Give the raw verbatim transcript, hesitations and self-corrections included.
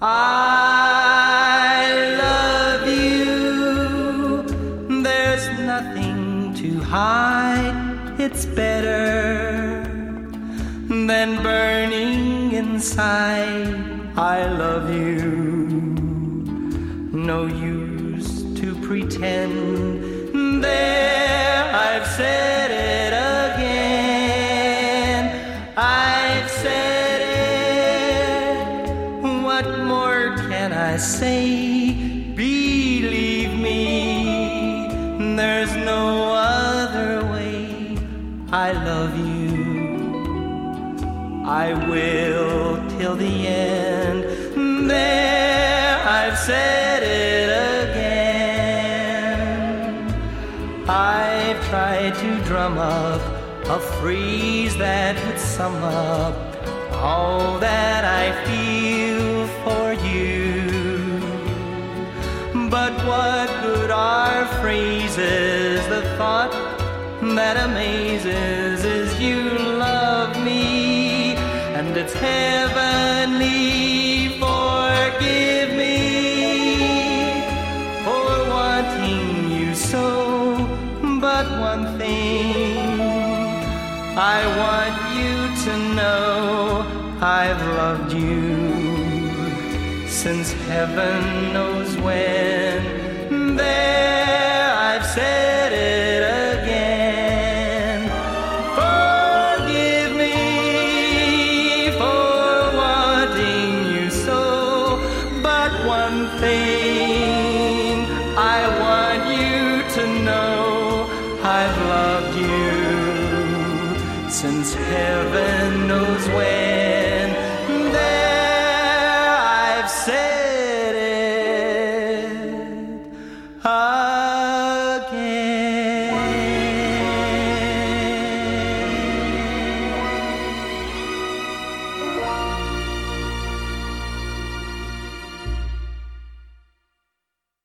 I love you. There's nothing to hide. It's better than burning inside. I love you. No use to pretend. There, I've said it again. I've said it. What more can I say? Believe me, there's no other way. I love you. I will till the end. There, I've said it again. I've tried to drum up a phrase that would sum up all that I feel for you. But what good are phrases? The thought that amazes is you love me, and it's heavenly. Forgive me for wanting you so. But one thing I want you to know, I've loved you since heaven knows when.